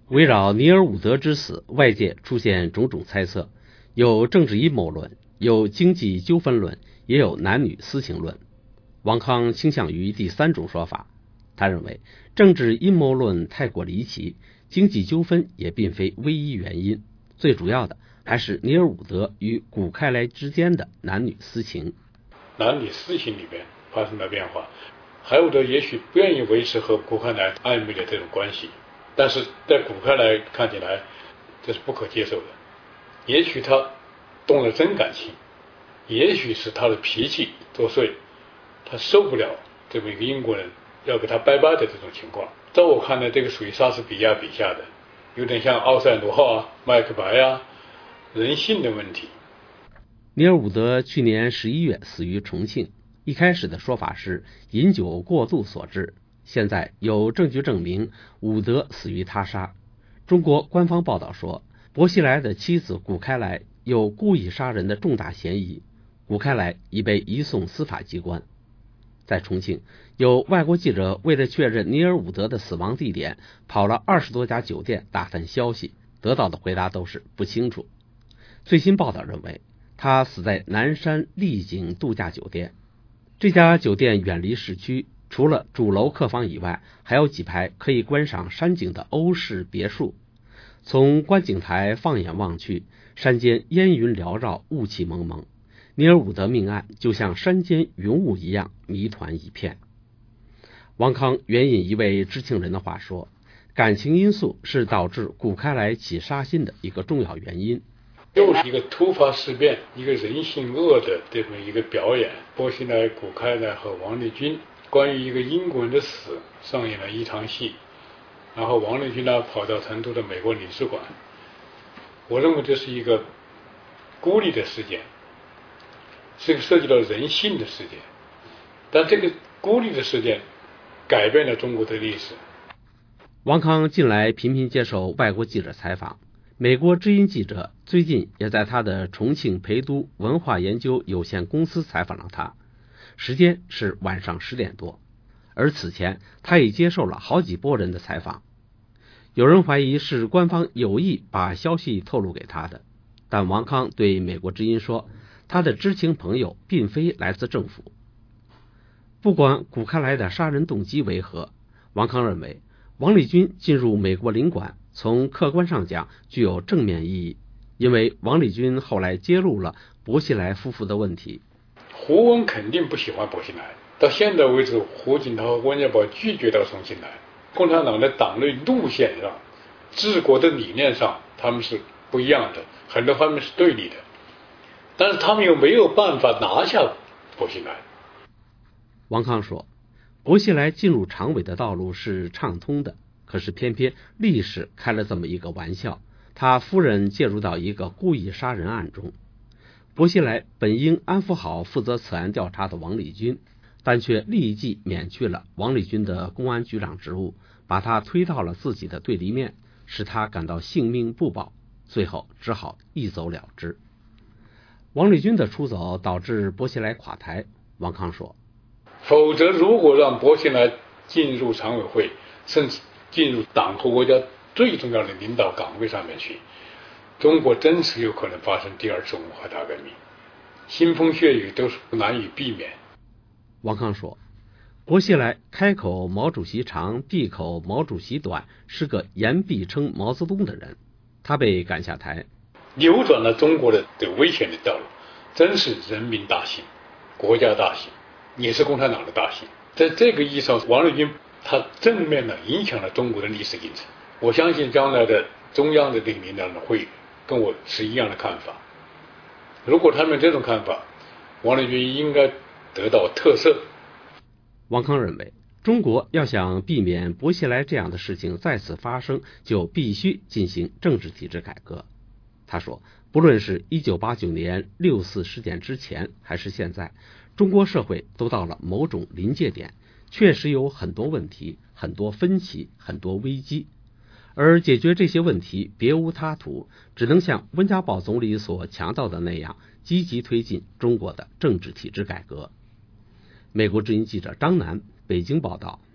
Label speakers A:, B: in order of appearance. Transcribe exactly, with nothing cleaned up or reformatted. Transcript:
A: 围绕尼尔伍德之死，外界出现种种猜测，有政治阴谋论，有经济纠纷论，也有男女私情论。王康倾向于第三种说法，他认为政治阴谋论太过离奇，经济纠纷也并非唯一原因，最主要的还是尼尔伍德与古开来之间的男女私情。
B: 男女私情里边发生了变化，海伍德也许不愿意维持和古开来暧昧的这种关系，但是在古开来看起来这是不可接受的。也许他动了真感情，也许是他的脾气作祟，他受不了这么一个英国人要给他拜拜的这种情况。在我看来，这个属于莎士比亚笔下的，有点像奥赛罗号啊、麦克白啊，人性的问题。
A: 尼尔伍德去年十一月死于重庆，一开始的说法是饮酒过度所致，现在有证据证明伍德死于他杀。中国官方报道说，薄熙来的妻子古开来有故意杀人的重大嫌疑，古开来已被移送司法机关。在重庆，有外国记者为了确认尼尔伍德的死亡地点，跑了二十多家酒店打探消息，得到的回答都是不清楚。最新报道认为，他死在南山丽景度假酒店。这家酒店远离市区，除了主楼客房以外，还有几排可以观赏山景的欧式别墅。从观景台放眼望去，山间烟云缭绕，雾气蒙蒙。尼尔伍德命案就像山间云雾一样，谜团一片。王康援引一位知情人的话说，感情因素是导致古开来起杀心的一个重要原因。
B: 就是一个突发事变，一个人性恶的这么一个表演。薄熙来、古开来和王立军关于一个英国人的死上演了一场戏，然后王立军呢跑到成都的美国领事馆。我认为这是一个孤立的事件，是个涉及到人性的事件，但这个孤立的事件改变了中国的历史。
A: 王康近来频频接受外国记者采访，美国之音记者最近也在他的重庆陪都文化研究有限公司采访了他，时间是晚上十点多，而此前他已接受了好几波人的采访。有人怀疑是官方有意把消息透露给他的，但王康对美国之音说，他的知情朋友并非来自政府。不管古开来的杀人动机为何，王康认为王立军进入美国领馆从客观上讲具有正面意义，因为王立军后来揭露了薄熙来夫妇的问题。
B: 胡温肯定不喜欢薄熙来，到现在为止，胡锦涛和温家宝拒绝到重庆来。共产党的党内路线上、治国的理念上，他们是不一样的，很多方面是对立的，但是他们又没有办法拿下薄熙来。
A: 王康说，薄熙来进入常委的道路是畅通的，可是偏偏历史开了这么一个玩笑，他夫人介入到一个故意杀人案中。薄熙来本应安抚好负责此案调查的王立军，但却立即免去了王立军的公安局长职务，把他推到了自己的对立面，使他感到性命不保，最后只好一走了之。王立军的出走导致薄熙来垮台，王康说，
B: 否则如果让薄熙来进入常委会，甚至进入党和国家最重要的领导岗位上面去，中国真是有可能发生第二次文化大革命，腥风血雨都是难以避免。
A: 王康说，薄熙来开口毛主席长，闭口毛主席短，是个言必称毛泽东的人，他被赶下台，
B: 扭转了中国的这危险的道路，真是人民大幸，国家大幸，也是共产党的大幸。在这个意义上，王立军他正面的影响了中国的历史进程。我相信将来的中央的领导人会跟我是一样的看法。如果他们这种看法，王立军应该得到特赦。
A: 王康认为，中国要想避免薄熙来这样的事情再次发生，就必须进行政治体制改革。他说，不论是一九八九年六四事件之前还是现在，中国社会都到了某种临界点，确实有很多问题，很多分歧，很多危机，而解决这些问题别无他途，只能像温家宝总理所强调的那样，积极推进中国的政治体制改革。美国之音记者张楠北京报道。